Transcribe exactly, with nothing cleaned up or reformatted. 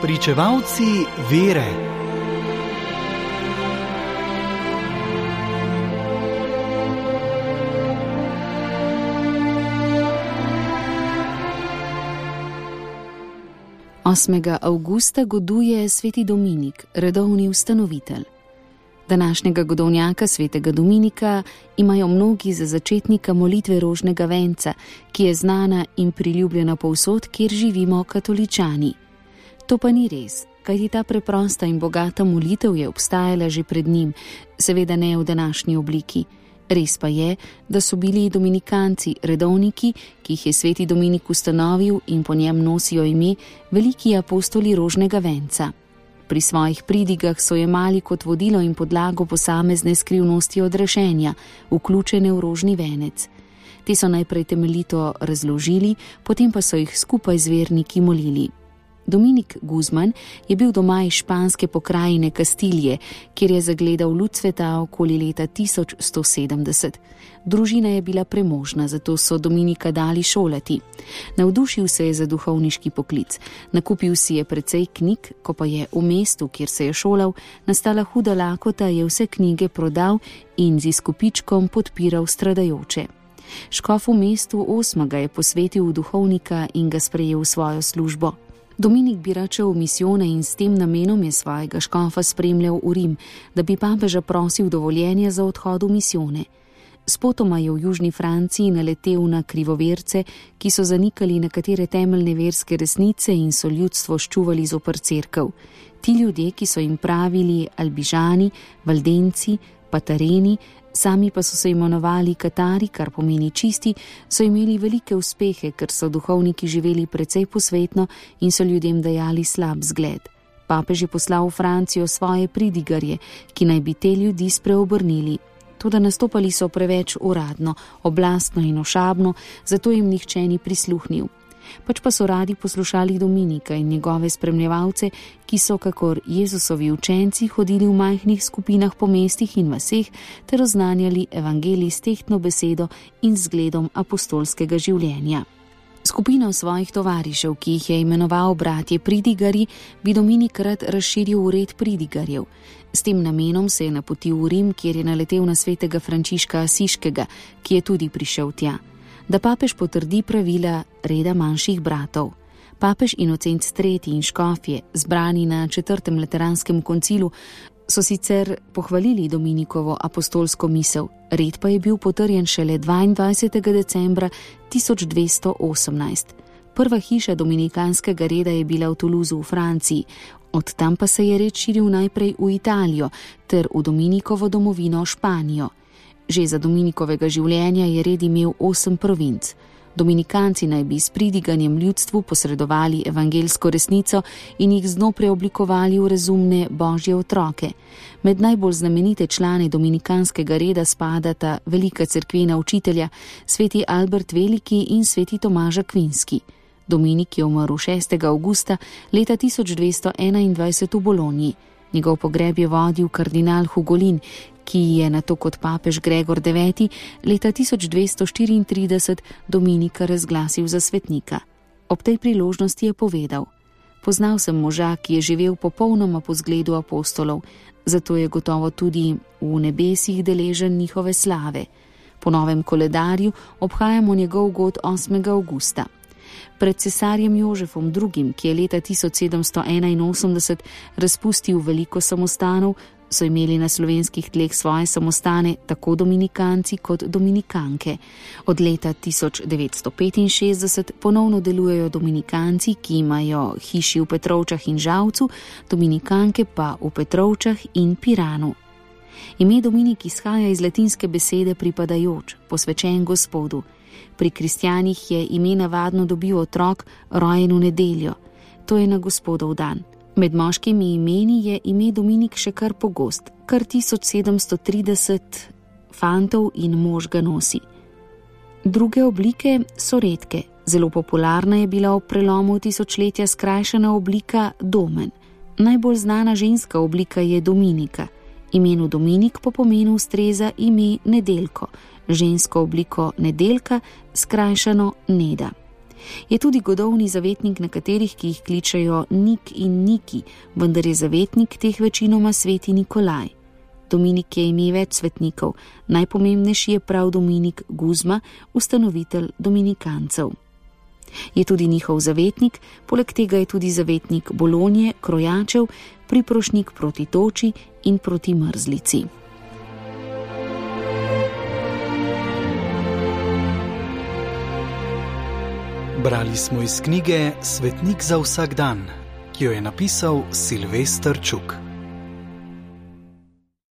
Pričevalci vere. osmega avgusta goduje sveti Dominik, redovni ustanovitelj. Današnjega godovnjaka svetega Dominika imajo mnogi za začetnika molitve rožnega venca, ki je znana in priljubljena povsod, kjer živimo katoličani. To pa ni res, kajti ta preprosta in bogata molitev je obstajala že pred njim, seveda ne v današnji obliki. Res pa je, da so bili dominikanci redovniki, ki jih je sveti Dominik ustanovil in po njem nosijo ime veliki apostoli rožnega venca. Pri svojih pridigah so jemali kot vodilo in podlago posamezne skrivnosti odrešenja, vključene v rožni venec. Te so najprej temeljito razložili, potem pa so jih skupaj z verniki molili. Dominik Guzman je bil doma iz španske pokrajine Kastilje, kjer je zagledal luč sveta okoli leta tisoč sto sedemdeset. Družina je bila premožna, zato so Dominika dali šolati. Navdušil se je za duhovniški poklic, nakupil si je precej knjig, ko pa je v mestu, kjer se je šolal, nastala huda lakota, je vse knjige prodal in z izkupičkom podpiral stradajoče. Škof v mestu Osma ga je posvetil v duhovnika in ga sprejel v svojo službo. Dominik bi račel v misijone in s tem namenom je svojega škofa spremljal v Rim, da bi papeža prosil dovoljenje za odhod v misijone. Spotoma je v južni Franciji naletel na krivoverce, ki so zanikali nekatere temeljne verske resnice in so ljudstvo ščuvali zoper cerkev. Ti ljudje, ki so jim pravili albižani, valdenci, patareni, sami pa so se imenovali katari, kar pomeni čisti, so imeli velike uspehe, ker so duhovniki živeli precej posvetno in so ljudem dajali slab zgled. Papež je poslal v Francijo svoje pridigarje, ki naj bi te ljudi spreobrnili. Toda nastopali so preveč uradno, oblastno in ošabno, zato jim nihče ni prisluhnil. Pač pa so radi poslušali Dominika in njegove spremljevalce, ki so kakor Jezusovi učenci hodili v majhnih skupinah po mestih in vaseh ter oznanjali evangelij s tehtno besedo in zgledom apostolskega življenja. Skupino svojih tovarišev, ki jih je imenoval bratje pridigari, bi Dominik rad razširil v red pridigarjev. S tem namenom se je napotil v Rim, kjer je naletel na svetega Frančiška Asiškega, ki je tudi prišel tja, da papež potrdi pravila reda manjših bratov. Papež Inocent tretji in škofje, zbrani na četrtem Lateranskem koncilu, so sicer pohvalili Dominikovo apostolsko misel, red pa je bil potrjen šele dvaindvajsetega decembra tisoč dvesto osemnajst. Prva hiša dominikanskega reda je bila v Toulouseu v Franciji, od tam pa se je red širil najprej v Italijo ter v Dominikovo domovino Španijo. Že za Dominikovega življenja je red imel osem provinc. Dominikanci naj bi s pridiganjem ljudstvu posredovali evangelsko resnico in jih zno preoblikovali v razumne božje otroke. Med najbolj znamenite člane dominikanskega reda spadata velika cerkvena učitelja, sveti Albert Veliki in sveti Tomaž Akvinski. Dominik je umrl šestega avgusta leta tisoč dvesto enaindvajset v Bologni. Njegov pogreb je vodil kardinal Hugolin, ki je nato kot papež Gregor deveti leta tisoč dvesto štiriintrideset Dominika razglasil za svetnika. Ob tej priložnosti je povedal: Poznal sem moža, ki je živel popolnoma po zgledu apostolov, zato je gotovo tudi v nebesih deležen njihove slave. Po novem koledarju obhajamo njegov god osmega avgusta. Pred cesarjem Jožefom drugim, ki je leta tisoč sedemsto enainosemdeset razpustil veliko samostanov, so imeli na slovenskih tleh svoje samostane tako dominikanci kot dominikanke. Od leta tisoč devetsto petinšestdeset ponovno delujejo dominikanci, ki imajo hiši v Petrovčah in Žalcu, dominikanke pa v Petrovčah in Piranu. Ime Dominik izhaja iz latinske besede pripadajoč, posvečen Gospodu. Pri kristjanih je ime navadno dobil otrok, rojen v nedeljo. To je na Gospodov dan. Med moškimi imeni je ime Dominik še kar pogost, kar tisoč sedemsto trideset fantov in mož ga nosi. Druge oblike so redke. Zelo popularna je bila ob prelomu tisočletja skrajšana oblika Domen. Najbolj znana ženska oblika je Dominika. Imenu Dominik po pomenu ustreza ime Nedeljko, žensko obliko Nedeljka, skrajšano Neda. Je tudi godovni zavetnik nekaterih, ki jih kličejo Nik in Niki, vendar je zavetnik teh večinoma sveti Nikolaj. Dominik je ime več svetnikov, najpomembnejši je prav Dominik Guzma, ustanovitelj dominikancev. Je tudi njihov zavetnik, poleg tega je tudi zavetnik Bolonje, krojačev, priprošnik proti toči in proti mrzlici. Brali smo iz knjige Svetnik za vsak dan, ki jo je napisal Silvester Čuk.